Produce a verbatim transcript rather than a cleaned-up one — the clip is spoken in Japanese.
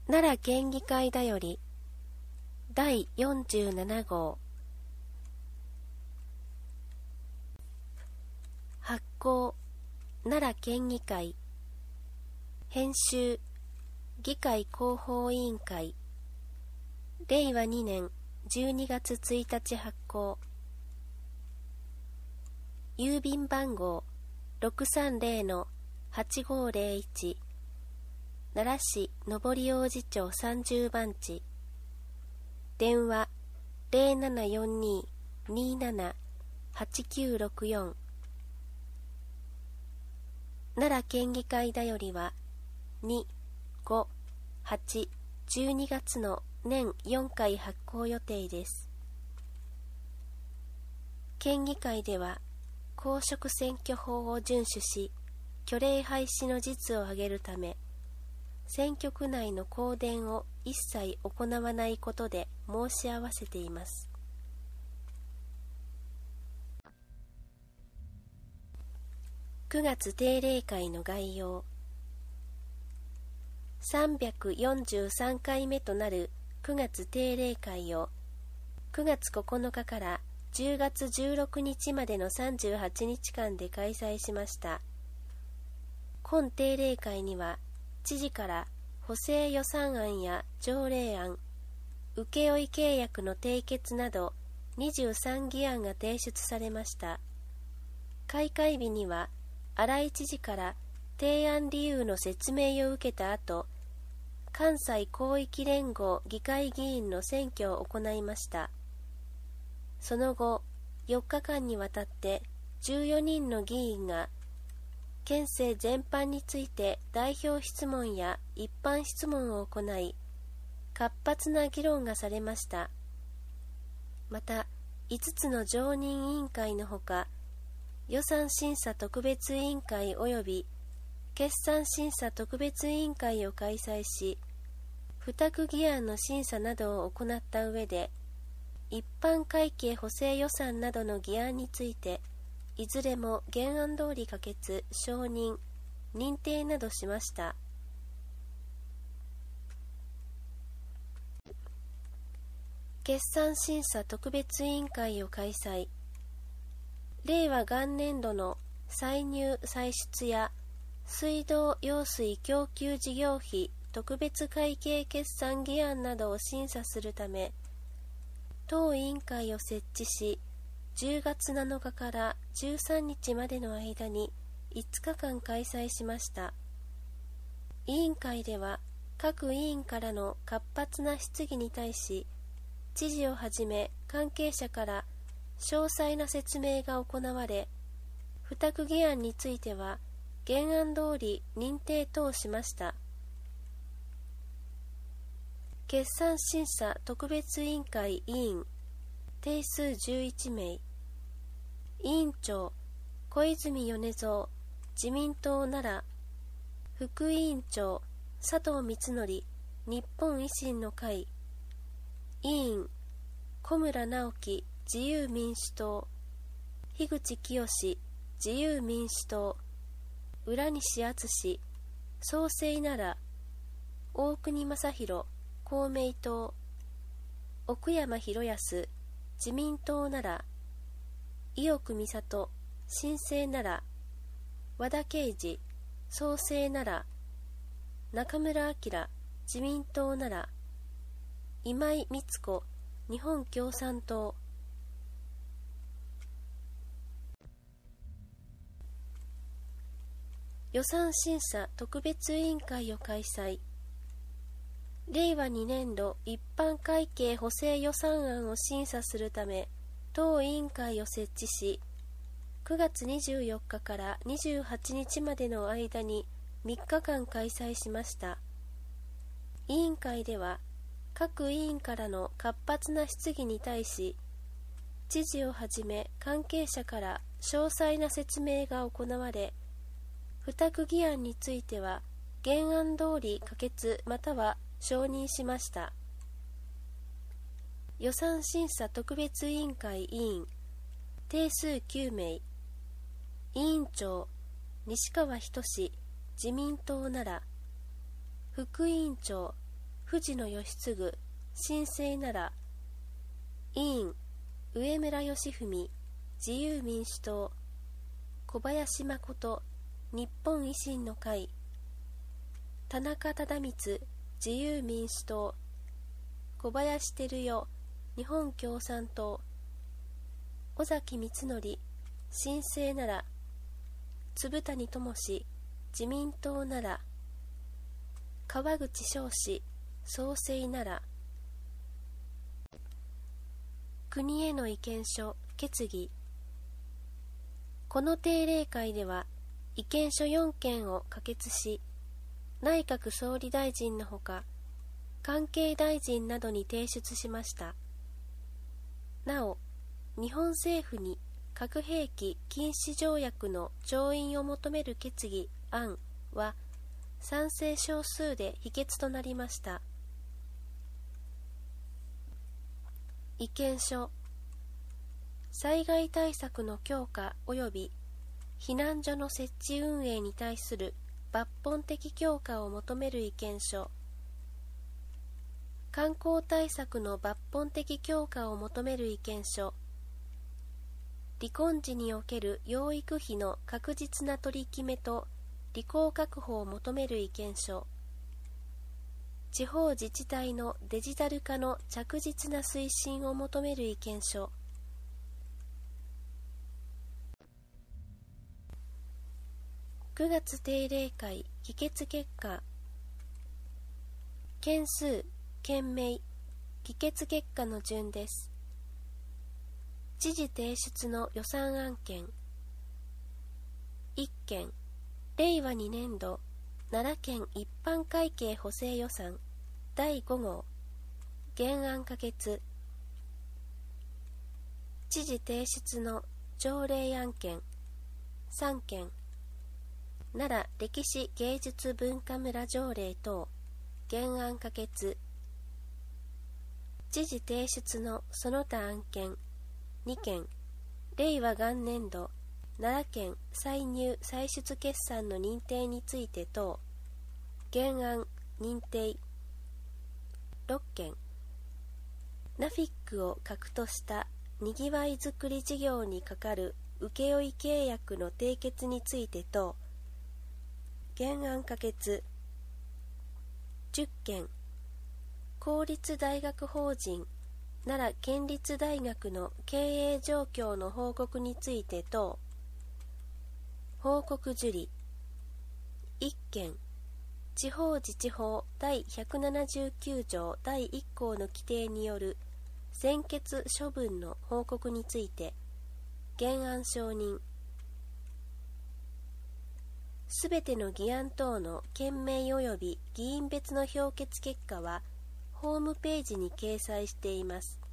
奈良県議会だよりだいよんじゅうなな号発行奈良県議会編集議会広報委員会れいわにねんじゅうにがつついたち発行郵便番号 ろくさんぜろのはちごーぜろいち 奈良市上り王子町さんじゅうばんち電話 ゼロななよんに にーなな はちきゅうろくよん奈良県議会だよりはに、ご、はち、じゅうにがつの年よんかい発行予定です。県議会では公職選挙法を遵守し、虚礼廃止の実を挙げるため、選挙区内の公電を一切行わないことで申し合わせています。くがつ定例会の概要。さんびゃくよんじゅうさんかいめとなるくがつ定例会をくがつここのかからじゅうがつじゅうろくにちまでのさんじゅうはちにちかんで開催しました。今定例会には知事から補正予算案や条例案、請負契約の締結などにじゅうさんぎ案が提出されました。開会日には荒井知事から提案理由の説明を受けた後、関西広域連合議会議員の選挙を行いました。その後、よっかかんにわたってじゅうよにんの議員が県政全般について代表質問や一般質問を行い、活発な議論がされました。また、いつつの常任委員会のほか、予算審査特別委員会及び決算審査特別委員会を開催し、付託議案の審査などを行った上で、一般会計補正予算などの議案について、いずれも原案通り可決、承認、認定などしました。決算審査特別委員会を開催。令和元年度の歳入歳出や水道用水供給事業費特別会計決算議案などを審査するため、当委員会を設置し、じゅうがつなのかからじゅうさんにちまでの間にいつかかん開催しました。委員会では各委員からの活発な質疑に対し、知事をはじめ関係者から詳細な説明が行われ、付託議案については原案通り認定等しました。決算審査特別委員会委員定数じゅういちめい、委員長小泉米蔵自民党奈良、副委員長佐藤光則日本維新の会、委員小村直樹自由民主党、樋口清自由民主党、浦西敦創生奈良、大国正弘公明党、奥山博康自民党奈良、伊尾美里新生奈良、和田啓二創生奈良、中村晃自民党奈良、今井光子日本共産党。予算審査特別委員会を開催。令和にねんど一般会計補正予算案を審査するため、当委員会を設置し、くがつにじゅうよっかからにじゅうはちにちまでの間にみっかかん開催しました。委員会では、各委員からの活発な質疑に対し、知事をはじめ関係者から詳細な説明が行われ、付託議案については原案通り可決または承認しました。予算審査特別委員会委員定数きゅうめい、委員長西川仁自民党奈良、副委員長藤野義次、新生なら、委員、上村義文、自由民主党、小林誠、日本維新の会、田中忠光、自由民主党、小林照代、日本共産党、尾崎光則、新生なら、粒谷智志、自民党なら、川口翔氏、創生なら、国への意見書、決議。この定例会では、意見書よんけんを可決し、内閣総理大臣のほか、関係大臣などに提出しました。なお、日本政府に核兵器禁止条約の調印を求める決議案は賛成少数で否決となりました。意見書。災害対策の強化及び避難所の設置運営に対する抜本的強化を求める意見書。観光対策の抜本的強化を求める意見書。離婚時における養育費の確実な取り決めと履行確保を求める意見書。地方自治体のデジタル化の着実な推進を求める意見書。くがつ定例会議決結果。件数、件名、議決結果の順です。知事提出の予算案件。いっけん、れいわにねんど奈良県一般会計補正予算だいごごう、原案可決。知事提出の条例案件さんけん、奈良歴史芸術文化村条例等、原案可決。知事提出のその他案件にけん、れいわ元年度奈良県歳入歳出決算の認定について等、原案認定。ろっけん、ナフィックを核としたにぎわいづくり事業にかかる請負契約の締結について等、原案可決。じゅっけん、公立大学法人奈良県立大学の経営状況の報告について等、報告受理。いっけん、地方自治法第ひゃくななじゅうきゅうじょうだいいっこうの規定による専決処分の報告について、原案承認。すべての議案等の件名及び議員別の評決結果はホームページに掲載しています。